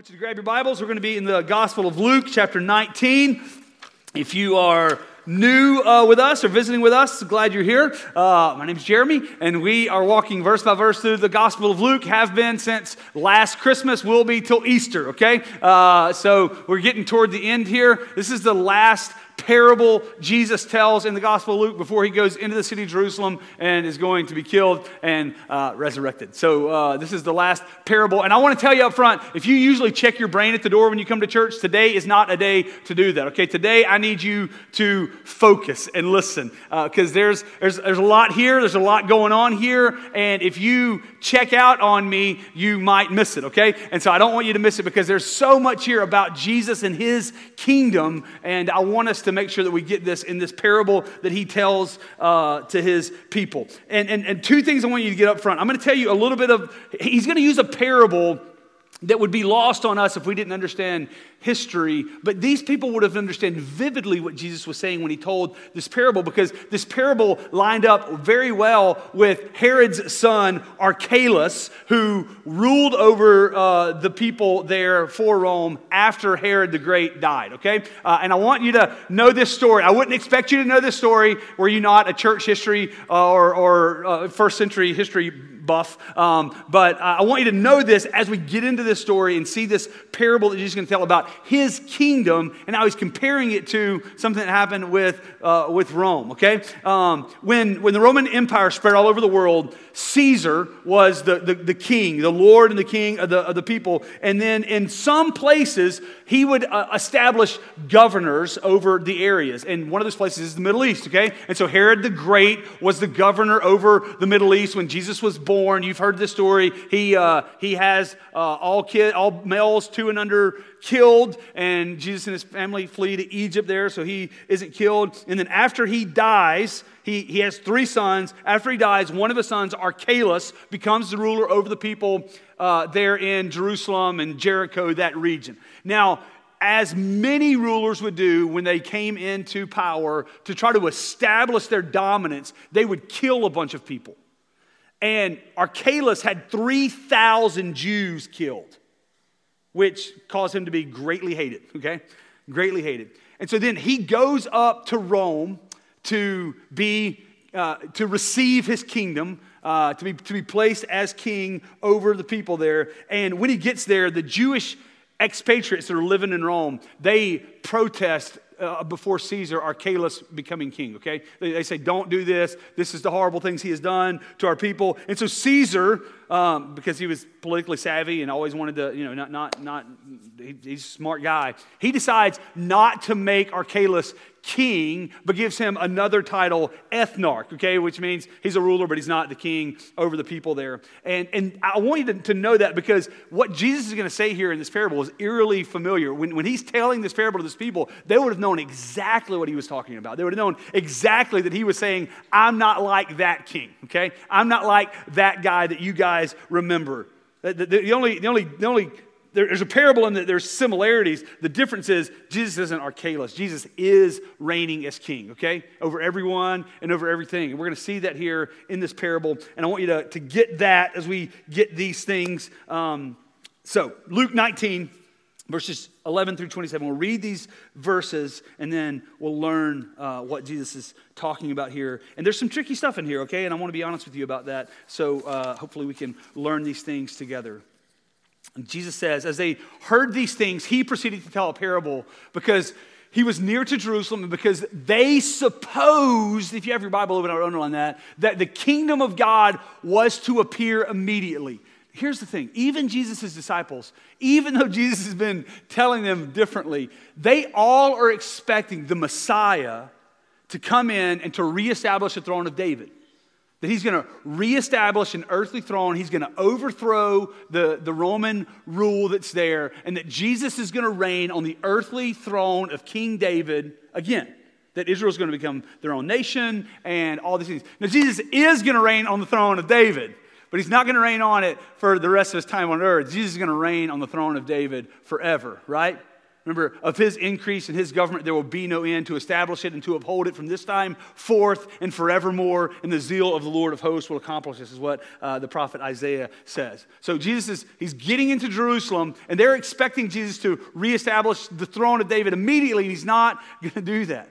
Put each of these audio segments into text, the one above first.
I want you to grab your Bibles. We're going to be in the Gospel of Luke, chapter 19. If you are new with us or visiting with us, glad you're here. My name's Jeremy, and we are walking verse by verse through the Gospel of Luke, have been since last Christmas, will be till Easter, okay? So we're getting toward the end here. This is the last parable Jesus tells in the Gospel of Luke before he goes into the city of Jerusalem and is going to be killed and resurrected. So this is the last parable. And I want to tell you up front, if you usually check your brain at the door when you come to church, today is not a day to do that, okay? Today I need you to focus and listen because there's a lot here. There's a lot going on here. And if you check out on me, you might miss it, okay? And so I don't want you to miss it because there's so much here about Jesus and his kingdom. And I want us to make sure that we get this in this parable that he tells to his people. And two things I want you to get up front. I'm going to tell you a little bit of, he's going to use a parable that would be lost on us if we didn't understand history. But these people would have understood vividly what Jesus was saying when he told this parable, because this parable lined up very well with Herod's son, Archelaus, who ruled over the people there for Rome after Herod the Great died, okay? And I want you to know this story. I wouldn't expect you to know this story were you not a church history or first century history buff. But I want you to know this as we get into this story and see this parable that Jesus is going to tell about his kingdom and how he's comparing it to something that happened with Rome, okay? When the Roman Empire spread all over the world, Caesar was the king, the Lord and the king of the people. And then in some places, he would establish governors over the areas. And one of those places is the Middle East, okay? And so Herod the Great was the governor over the Middle East when Jesus was born. You've heard this story. He has all males 2 and under killed, and Jesus and his family flee to Egypt there, so he isn't killed. And then after he dies, he has 3 sons. After he dies, one of his sons, Archelaus, becomes the ruler over the people there in Jerusalem and Jericho, that region. Now, as many rulers would do when they came into power to try to establish their dominance, they would kill a bunch of people. And Archelaus had 3,000 Jews killed, which caused him to be greatly hated, okay? Greatly hated. And so then he goes up to Rome to receive his kingdom, to be placed as king over the people there. And when he gets there, the Jewish expatriates that are living in Rome, they protest before Caesar, Archelaus becoming king, okay? They say, don't do this. This is the horrible things he has done to our people. And so Caesar, because he was politically savvy and always wanted to, he's a smart guy. He decides not to make Archelaus king, but gives him another title, ethnarch, okay? Which means he's a ruler, but he's not the king over the people there. And I want you to know that because what Jesus is going to say here in this parable is eerily familiar. When he's telling this parable to this people, they would have known exactly what he was talking about. They would have known exactly that he was saying, I'm not like that king, okay? I'm not like that guy that you guys remember. There's a parable in that there's similarities. The difference is Jesus isn't Archelaus. Jesus is reigning as king, okay? Over everyone and over everything. And we're going to see that here in this parable. And I want you to get that as we get these things. So Luke 19, verses 11 through 27. We'll read these verses and then we'll learn what Jesus is talking about here. And there's some tricky stuff in here, okay? And I want to be honest with you about that. So hopefully we can learn these things together. And Jesus says, as they heard these things, he proceeded to tell a parable because he was near to Jerusalem and because they supposed, if you have your Bible open, I would underline that the kingdom of God was to appear immediately. Here's the thing, even Jesus' disciples, even though Jesus has been telling them differently, they all are expecting the Messiah to come in and to reestablish the throne of David. That he's going to reestablish an earthly throne. He's going to overthrow the Roman rule that's there. And that Jesus is going to reign on the earthly throne of King David again. That Israel is going to become their own nation and all these things. Now, Jesus is going to reign on the throne of David. But he's not going to reign on it for the rest of his time on earth. Jesus is going to reign on the throne of David forever, right? Remember, of his increase in his government, there will be no end, to establish it and to uphold it from this time forth and forevermore. And the zeal of the Lord of hosts will accomplish this, is what the prophet Isaiah says. So he's getting into Jerusalem, and they're expecting Jesus to reestablish the throne of David immediately, and he's not going to do that.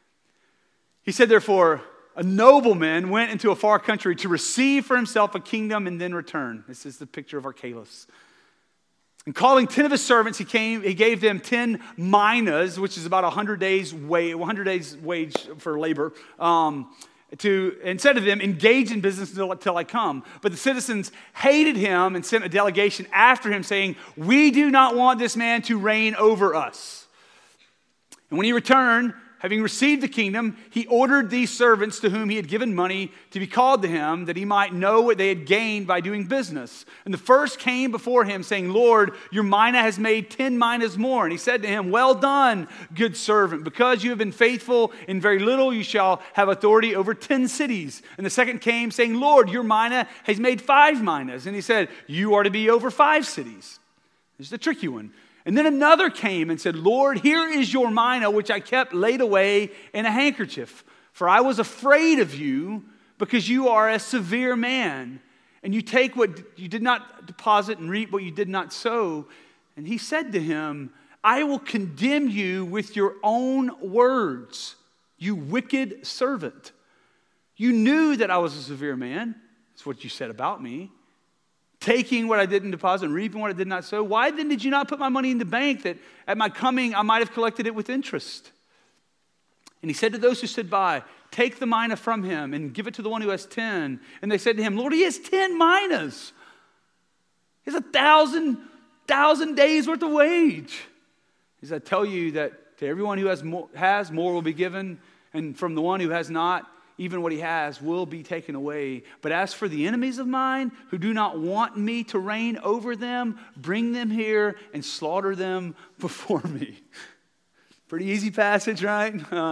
He said, therefore, a nobleman went into a far country to receive for himself a kingdom and then return. This is the picture of Archelaus. And calling 10 of his servants, he gave them 10 minas, which is about 100 days wage for labor, and said to them, engage in business until I come. But the citizens hated him and sent a delegation after him, saying, we do not want this man to reign over us. And when he returned, having received the kingdom, he ordered these servants to whom he had given money to be called to him, that he might know what they had gained by doing business. And the first came before him, saying, Lord, your mina has made 10 minas more. And he said to him, well done, good servant. Because you have been faithful in very little, you shall have authority over 10 cities. And the second came, saying, Lord, your mina has made 5 minas. And he said, you are to be over 5 cities. This is the tricky one. And then another came and said, Lord, here is your mina, which I kept laid away in a handkerchief. For I was afraid of you, because you are a severe man, and you take what you did not deposit and reap what you did not sow. And he said to him, I will condemn you with your own words, you wicked servant. You knew that I was a severe man. That's what you said about me. Taking what I didn't deposit and reaping what I did not sow. Why then did you not put my money in the bank, that at my coming I might have collected it with interest? And he said to those who stood by, take the mina from him and give it to the one who has 10. And they said to him, Lord, he has 10 minas. He has 1,000 days worth of wage. He said, I tell you that to everyone who has more will be given, and from the one who has not, even what he has will be taken away. But as for the enemies of mine who do not want me to reign over them, bring them here and slaughter them before me. Pretty easy passage, right?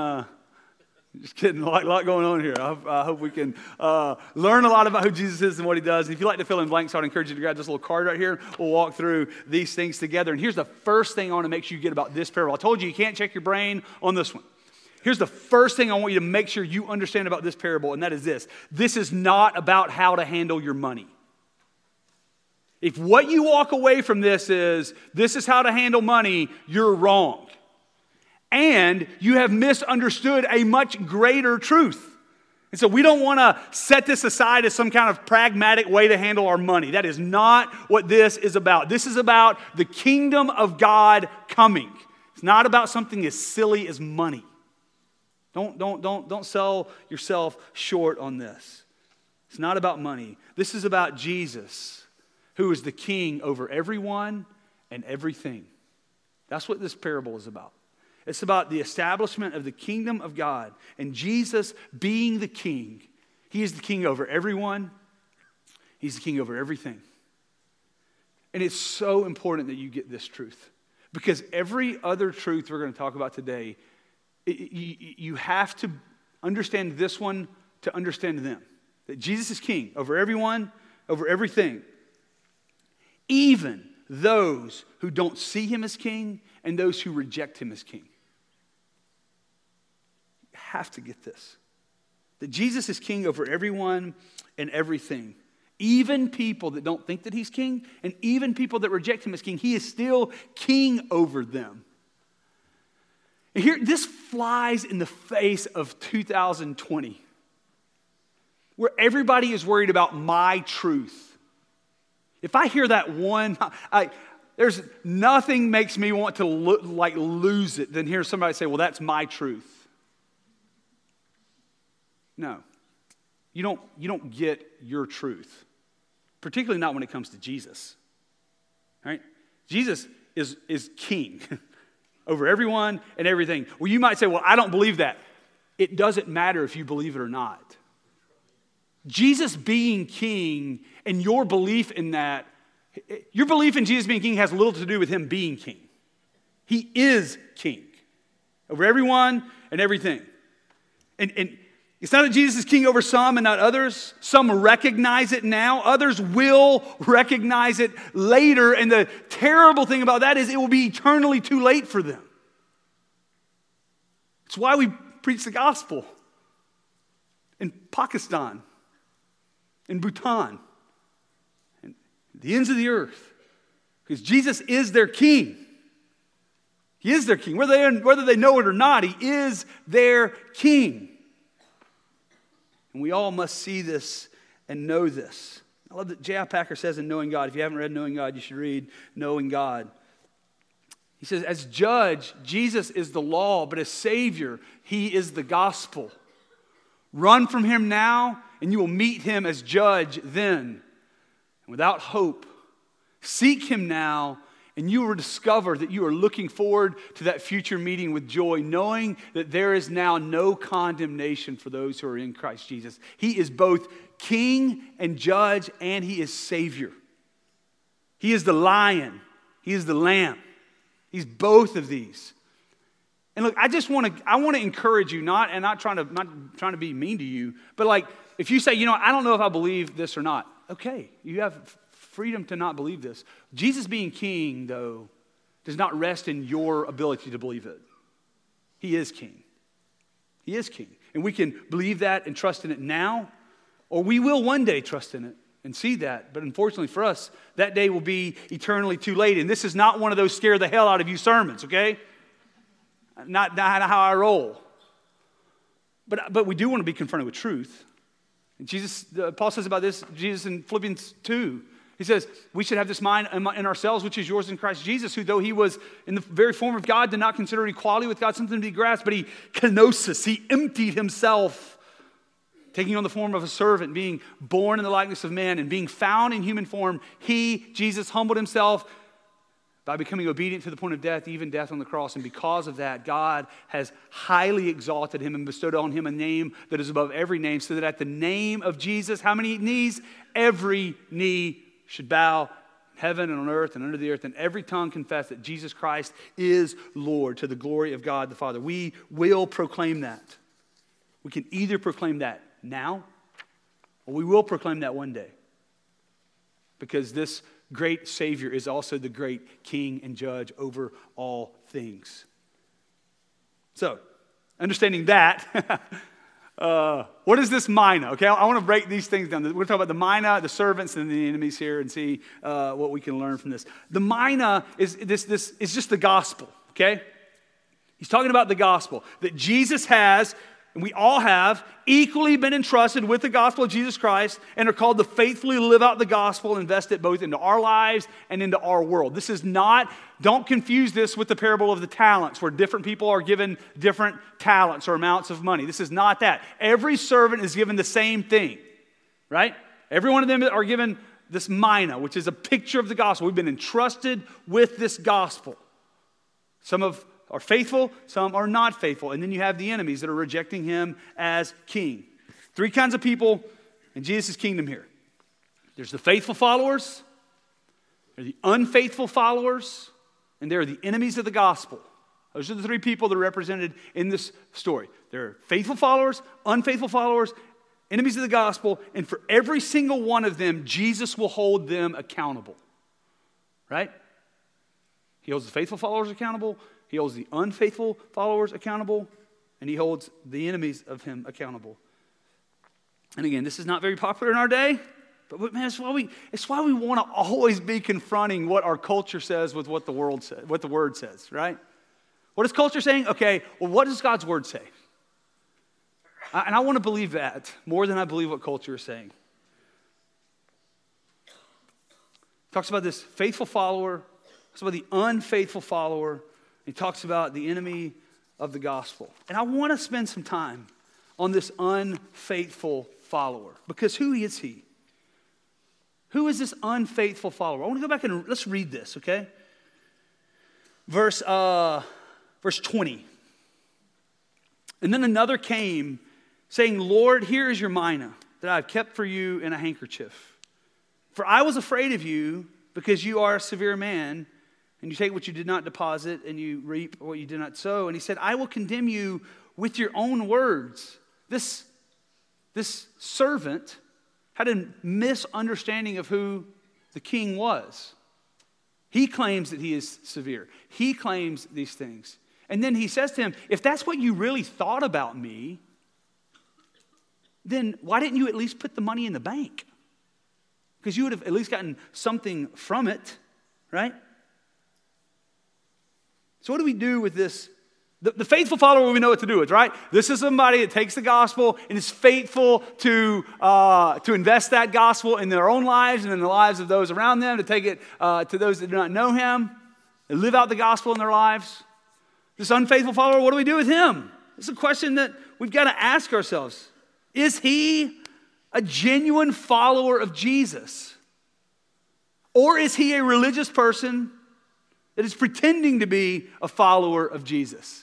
Just kidding, a lot going on here. I hope we can learn a lot about who Jesus is and what he does. And if you'd like to fill in blanks, I'd encourage you to grab this little card right here. We'll walk through these things together. And here's the first thing I want to make sure you get about this parable. I told you can't check your brain on this one. Here's the first thing I want you to make sure you understand about this parable, and that is this. This is not about how to handle your money. If what you walk away from this is how to handle money, you're wrong. And you have misunderstood a much greater truth. And so we don't want to set this aside as some kind of pragmatic way to handle our money. That is not what this is about. This is about the kingdom of God coming. It's not about something as silly as money. Don't sell yourself short on this. It's not about money. This is about Jesus, who is the king over everyone and everything. That's what this parable is about. It's about the establishment of the kingdom of God and Jesus being the king. He is the king over everyone. He's the king over everything. And it's so important that you get this truth, because every other truth we're going to talk about today, you have to understand this one to understand them. That Jesus is king over everyone, over everything. Even those who don't see him as king and those who reject him as king. You have to get this. That Jesus is king over everyone and everything. Even people that don't think that he's king, and even people that reject him as king, he is still king over them. Here, this flies in the face of 2020, where everybody is worried about my truth. If I hear that one, there's nothing makes me want to lose it than hear somebody say, well, that's my truth. No, you don't get your truth, particularly not when it comes to Jesus. Right? Jesus is king over everyone and everything. Well, you might say, well, I don't believe that. It doesn't matter if you believe it or not. Jesus being king and your belief in that, your belief in Jesus being king has little to do with him being king. He is king over everyone and everything. And It's not that Jesus is king over some and not others. Some recognize it now. Others will recognize it later. And the terrible thing about that is it will be eternally too late for them. It's why we preach the gospel in Pakistan, in Bhutan, and the ends of the earth. Because Jesus is their king. He is their king. Whether they know it or not, he is their king. And we all must see this and know this. I love that J.I. Packer says in Knowing God, if you haven't read Knowing God, you should read Knowing God. He says, as judge, Jesus is the law, but as Savior, he is the gospel. Run from him now, and you will meet him as judge then. And without hope, seek him now, and you will discover that you are looking forward to that future meeting with joy, knowing that there is now no condemnation for those who are in Christ Jesus. He is both king and judge, and he is Savior. He is the lion. He is the lamb. He's both of these. And look, I want to encourage you, not trying to be mean to you, but like if you say, I don't know if I believe this or not, okay, you have freedom to not believe this. Jesus being king, though, does not rest in your ability to believe it. He is king. He is king. And we can believe that and trust in it now, or we will one day trust in it and see that. But unfortunately for us, that day will be eternally too late. And this is not one of those scare the hell out of you sermons, okay? Not how I roll. But we do want to be confronted with truth. And Paul says about this, Jesus in Philippians 2, he says, we should have this mind in ourselves, which is yours in Christ Jesus, who though he was in the very form of God, did not consider equality with God something to be grasped, but he kenosis, he emptied himself, taking on the form of a servant, being born in the likeness of man, and being found in human form, Jesus, humbled himself by becoming obedient to the point of death, even death on the cross. And because of that, God has highly exalted him and bestowed on him a name that is above every name, so that at the name of Jesus, how many knees? Every knee should bow, heaven and on earth and under the earth, and every tongue confess that Jesus Christ is Lord, to the glory of God the Father. We will proclaim that. We can either proclaim that now, or we will proclaim that one day. Because this great Savior is also the great King and Judge over all things. So, understanding that, what is this mina? Okay, I want to break these things down. We're going to talk about the mina, the servants, and the enemies here, and see what we can learn from this. The mina is this is just the gospel. Okay, he's talking about the gospel that Jesus has, and we all have, equally been entrusted with the gospel of Jesus Christ and are called to faithfully live out the gospel and invest it both into our lives and into our world. This is not, don't confuse this with the parable of the talents where different people are given different talents or amounts of money. This is not that. Every servant is given the same thing, right? Every one of them are given this mina, which is a picture of the gospel. We've been entrusted with this gospel. Some are faithful, some are not faithful. And then you have the enemies that are rejecting him as king. Three kinds of people in Jesus' kingdom here. There's the faithful followers, there are the unfaithful followers, and there are the enemies of the gospel. Those are the three people that are represented in this story. There are faithful followers, unfaithful followers, enemies of the gospel, and for every single one of them, Jesus will hold them accountable. Right? He holds the faithful followers accountable, he holds the unfaithful followers accountable, and he holds the enemies of him accountable. And again, this is not very popular in our day, but man, it's why we want to always be confronting what our culture says with what the world says, what the word says, right? What is culture saying? Okay, well, what does God's word say? And I want to believe that more than I believe what culture is saying. Talks about this faithful follower, talks about the unfaithful follower. He talks about the enemy of the gospel. And I want to spend some time on this unfaithful follower. Because who is he? Who is this unfaithful follower? I want to go back and let's read this, okay? Verse 20. And then another came, saying, Lord, here is your mina that I have kept for you in a handkerchief. For I was afraid of you because you are a severe man, and you take what you did not deposit, and you reap what you did not sow. And he said, I will condemn you with your own words. This this servant had a misunderstanding of who the king was. He claims that he is severe. He claims these things. And then he says to him, if that's what you really thought about me, then why didn't you at least put the money in the bank? Because you would have at least gotten something from it, right? So what do we do with this? The faithful follower, we know what to do with, right? This is somebody that takes the gospel and is faithful to invest that gospel in their own lives and in the lives of those around them, to take it to those that do not know him, and live out the gospel in their lives. This unfaithful follower, what do we do with him? It's a question that we've got to ask ourselves. Is he a genuine follower of Jesus? Or is he a religious person that is pretending to be a follower of Jesus?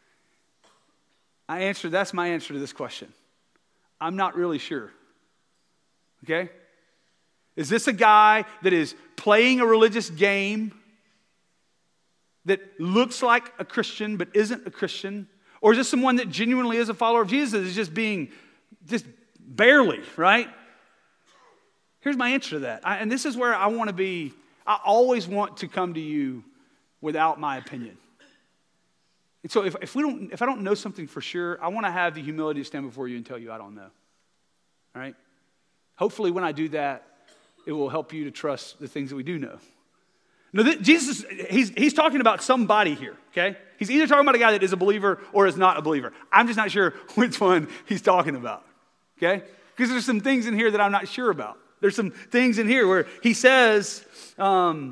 That's my answer to this question. I'm not really sure. Okay? Is this a guy that is playing a religious game that looks like a Christian but isn't a Christian? Or is this someone that genuinely is a follower of Jesus, is just barely, right? Here's my answer to that. And this is where I want to be. I always want to come to you without my opinion. And so if I don't know something for sure, I want to have the humility to stand before you and tell you I don't know. All right? Hopefully when I do that, it will help you to trust the things that we do know. No, Jesus, he's talking about somebody here, okay? He's either talking about a guy that is a believer or is not a believer. I'm just not sure which one he's talking about, okay? Because there's some things in here that I'm not sure about. There's some things in here where he says, what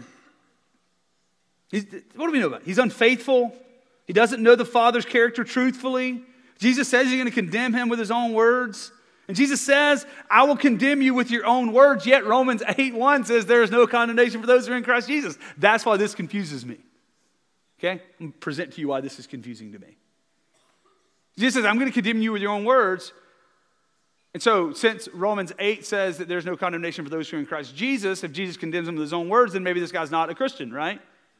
do we know about? He's unfaithful. He doesn't know the Father's character truthfully. Jesus says he's going to condemn him with his own words. And Jesus says, I will condemn you with your own words. Yet Romans 8:1 says there is no condemnation for those who are in Christ Jesus. That's why this confuses me. Okay? I'm going to present to you why this is confusing to me. Jesus says, I'm going to condemn you with your own words. And so since Romans 8 says that there's no condemnation for those who are in Christ Jesus, if Jesus condemns him with his own words, then maybe this guy's not a Christian, right?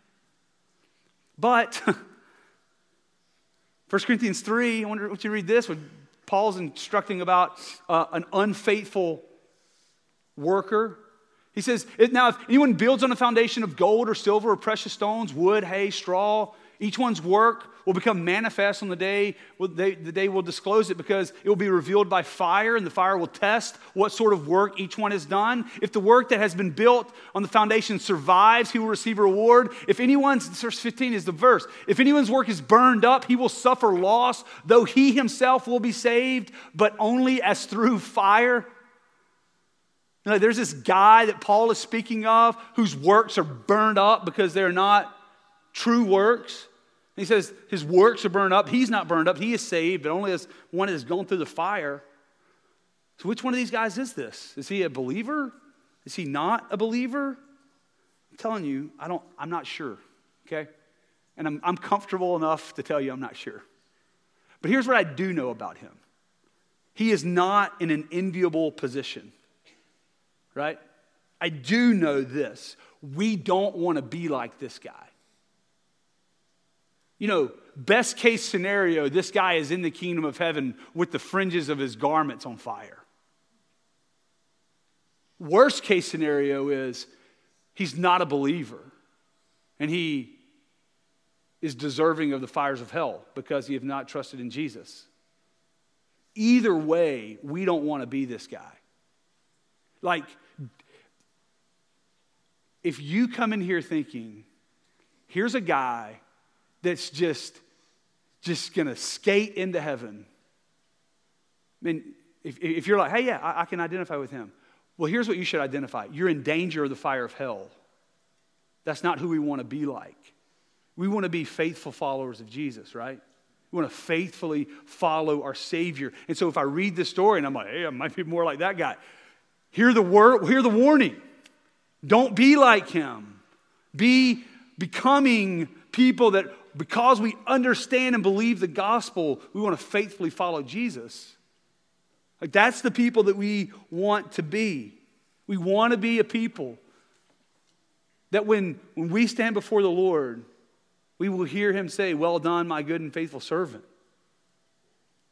But 1 Corinthians 3, I wonder what you read this, when Paul's instructing about an unfaithful worker. He says, now if anyone builds on a foundation of gold or silver or precious stones, wood, hay, straw, each one's work will become manifest on the day will disclose it, because it will be revealed by fire, and the fire will test what sort of work each one has done. If the work that has been built on the foundation survives, he will receive a reward. If anyone's, verse 15 is the verse, if anyone's work is burned up, he will suffer loss, though he himself will be saved, but only as through fire. Now, there's this guy that Paul is speaking of whose works are burned up because they're not true works. He says his works are burned up. He's not burned up. He is saved, but only as one that has gone through the fire. So which one of these guys is this? Is he a believer? Is he not a believer? I'm telling you, I'm not sure, okay? And I'm comfortable enough to tell you I'm not sure. But here's what I do know about him. He is not in an enviable position, right? I do know this. We don't want to be like this guy. You know, best case scenario, this guy is in the kingdom of heaven with the fringes of his garments on fire. Worst case scenario is he's not a believer and he is deserving of the fires of hell because he has not trusted in Jesus. Either way, we don't want to be this guy. Like, if you come in here thinking, here's a guy that's just going to skate into heaven. I mean, if you're like, hey, yeah, I can identify with him. Well, here's what you should identify. You're in danger of the fire of hell. That's not who we want to be like. We want to be faithful followers of Jesus, right? We want to faithfully follow our Savior. And so if I read this story and I'm like, hey, I might be more like that guy. Hear the warning. Don't be like him. Be becoming people that, because we understand and believe the gospel, we want to faithfully follow Jesus. Like, that's the people that we want to be. We want to be a people that when we stand before the Lord, we will hear him say, well done, my good and faithful servant.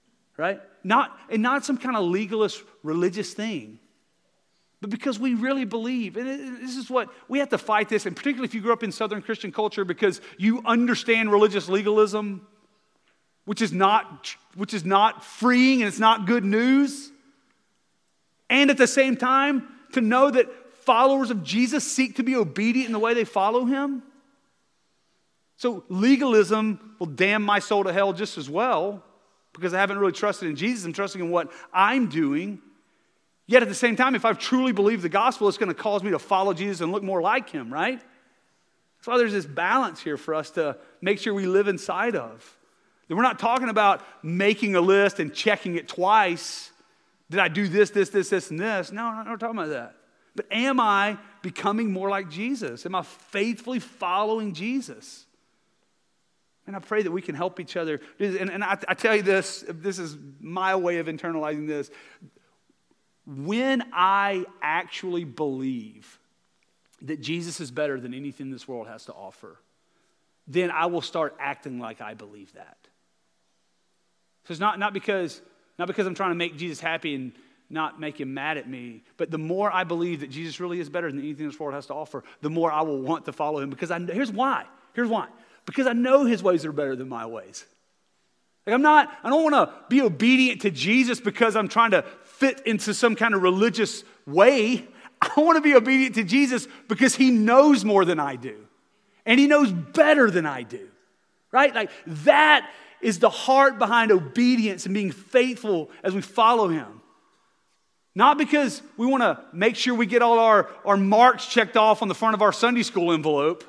right? Not some kind of legalist religious thing, but because we really believe. And this is what, we have to fight this, and particularly if you grew up in Southern Christian culture because you understand religious legalism, which is not freeing and it's not good news. And at the same time, to know that followers of Jesus seek to be obedient in the way they follow him. So legalism will damn my soul to hell just as well, because I haven't really trusted in Jesus. I'm trusting in what I'm doing. Yet at the same time, if I've truly believed the gospel, it's going to cause me to follow Jesus and look more like him, right? That's why there's this balance here for us to make sure we live inside of. That we're not talking about making a list and checking it twice. Did I do this, and this? No, we're not talking about that. But am I becoming more like Jesus? Am I faithfully following Jesus? And I pray that we can help each other. And I tell you this is my way of internalizing this. When I actually believe that Jesus is better than anything this world has to offer, then I will start acting like I believe that. So it's not because I'm trying to make Jesus happy and not make him mad at me, but the more I believe that Jesus really is better than anything this world has to offer, the more I will want to follow him. Because here's why. Because I know his ways are better than my ways. Like I don't want to be obedient to Jesus because I'm trying to fit into some kind of religious way. I want to be obedient to Jesus because he knows more than I do. And he knows better than I do. Right? Like that is the heart behind obedience and being faithful as we follow him. Not because we want to make sure we get all our marks checked off on the front of our Sunday school envelope,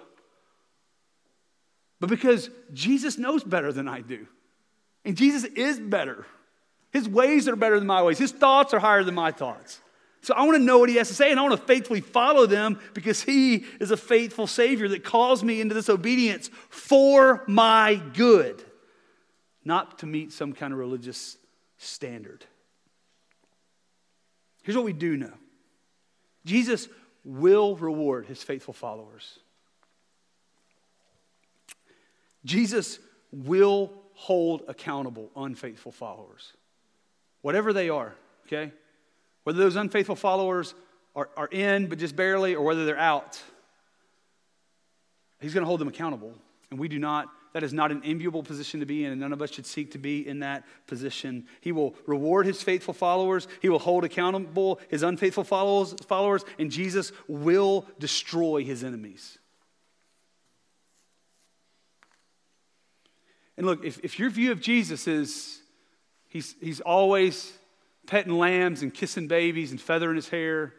but because Jesus knows better than I do. And Jesus is better. His ways are better than my ways. His thoughts are higher than my thoughts. So I want to know what he has to say, and I want to faithfully follow them because he is a faithful Savior that calls me into this obedience for my good, not to meet some kind of religious standard. Here's what we do know. Jesus will reward his faithful followers. Jesus will hold accountable unfaithful followers. Whatever they are, okay? Whether those unfaithful followers are in, but just barely, or whether they're out, he's going to hold them accountable. And we do not, that is not an enviable position to be in, and none of us should seek to be in that position. He will reward his faithful followers. He will hold accountable his unfaithful followers, and Jesus will destroy his enemies. And look, if your view of Jesus is he's always petting lambs and kissing babies and feathering his hair,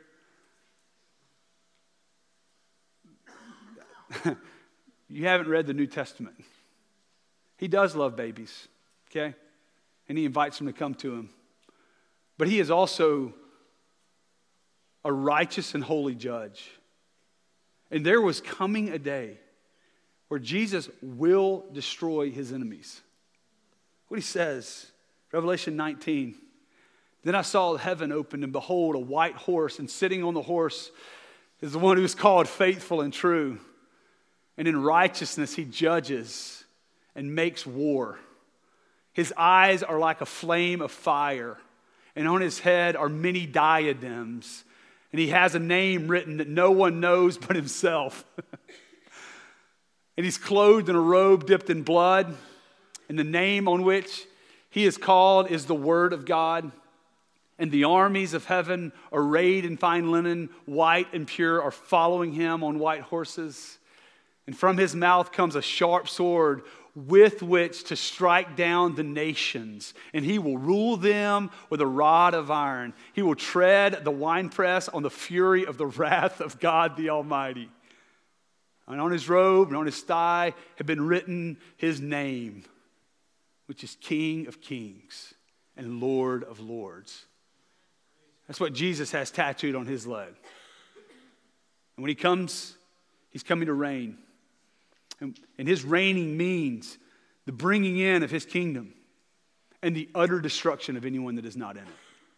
you haven't read the New Testament. He does love babies, okay? And he invites them to come to him. But he is also a righteous and holy judge. And there was coming a day where Jesus will destroy his enemies. What he says, Revelation 19. Then I saw heaven opened, and behold, a white horse, and sitting on the horse is the one who is called Faithful and True. And in righteousness he judges and makes war. His eyes are like a flame of fire, and on his head are many diadems. And he has a name written that no one knows but himself. And he's clothed in a robe dipped in blood. And the name on which he is called is the Word of God. And the armies of heaven, arrayed in fine linen, white and pure, are following him on white horses. And from his mouth comes a sharp sword with which to strike down the nations. And he will rule them with a rod of iron. He will tread the winepress on the fury of the wrath of God the Almighty. And on his robe and on his thigh have been written his name, which is King of Kings and Lord of Lords. That's what Jesus has tattooed on his leg. And when he comes, he's coming to reign. And his reigning means the bringing in of his kingdom and the utter destruction of anyone that is not in it.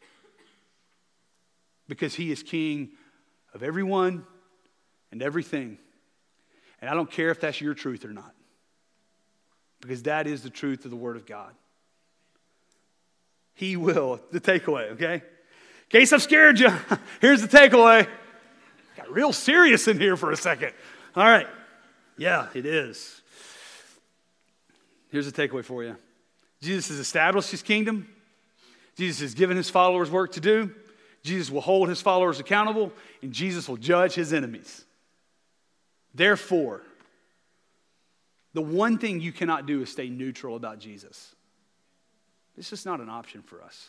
Because he is king of everyone and everything. And I don't care if that's your truth or not. Because that is the truth of the Word of God. He will. The takeaway, okay? In case I've scared you, here's the takeaway. Got real serious in here for a second. All right. Yeah, it is. Here's the takeaway for you. Jesus has established his kingdom. Jesus has given his followers work to do. Jesus will hold his followers accountable, and Jesus will judge his enemies. Therefore, the one thing you cannot do is stay neutral about Jesus. It's just not an option for us.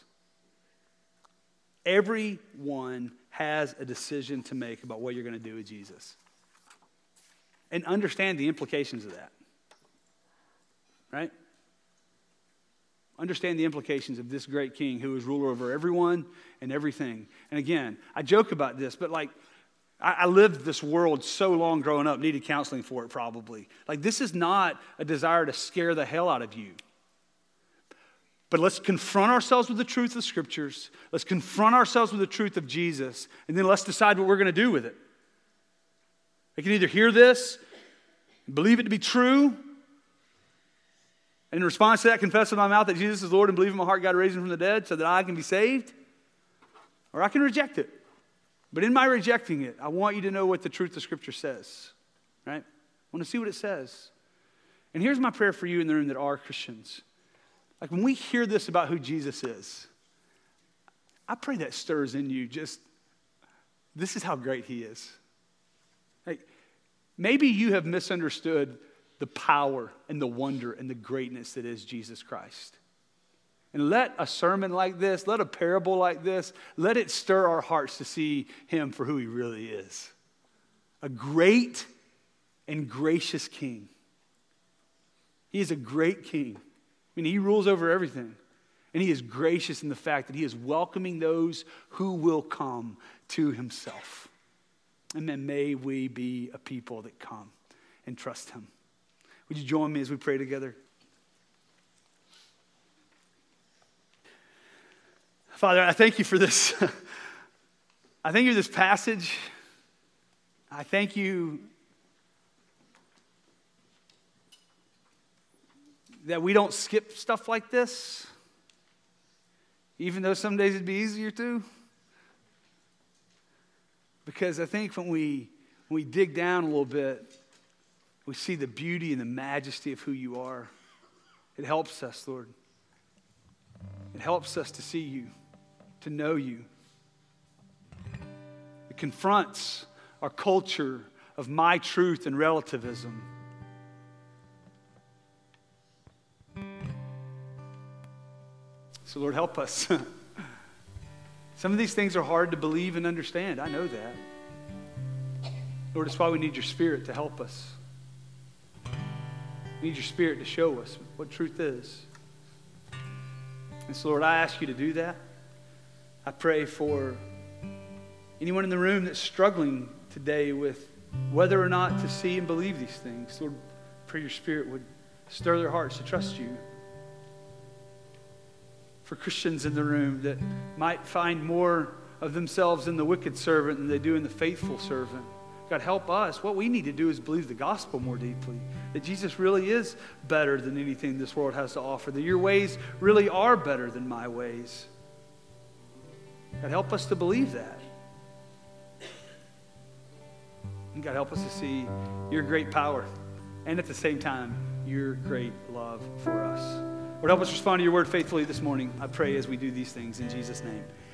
Everyone has a decision to make about what you're going to do with Jesus. And understand the implications of that. Right? Understand the implications of this great king who is ruler over everyone and everything. And again, I joke about this, but like, I lived this world so long growing up, needed counseling for it probably. Like, this is not a desire to scare the hell out of you. But let's confront ourselves with the truth of the Scriptures. Let's confront ourselves with the truth of Jesus. And then let's decide what we're going to do with it. I can either hear this and believe it to be true, and in response to that, confess with my mouth that Jesus is Lord and believe in my heart God raised him from the dead so that I can be saved, or I can reject it. But in my rejecting it, I want you to know what the truth of Scripture says. Right? I want to see what it says. And here's my prayer for you in the room that are Christians. Like, when we hear this about who Jesus is, I pray that stirs in you just, this is how great he is. Like, maybe you have misunderstood the power and the wonder and the greatness that is Jesus Christ. And let a sermon like this, let a parable like this, let it stir our hearts to see him for who he really is. A great and gracious king. He is a great king. I mean, he rules over everything. And he is gracious in the fact that he is welcoming those who will come to himself. And then may we be a people that come and trust him. Would you join me as we pray together? Father, I thank you for this. I thank you for this passage. I thank you that we don't skip stuff like this, even though some days it'd be easier to. Because I think when we dig down a little bit, we see the beauty and the majesty of who you are. It helps us, Lord. It helps us to see you, to know you. It confronts our culture of my truth and relativism. So, Lord, help us. Some of these things are hard to believe and understand. I know that. Lord, that's why we need your Spirit to help us. We need your Spirit to show us what truth is. And so, Lord, I ask you to do that. I pray for anyone in the room that's struggling today with whether or not to see and believe these things. Lord, I pray your Spirit would stir their hearts to trust you. For Christians in the room that might find more of themselves in the wicked servant than they do in the faithful servant. God, help us. What we need to do is believe the gospel more deeply. That Jesus really is better than anything this world has to offer. That your ways really are better than my ways. God, help us to believe that. And God, help us to see your great power. And at the same time, your great love for us. Lord, help us respond to your word faithfully this morning. I pray as we do these things in Jesus' name.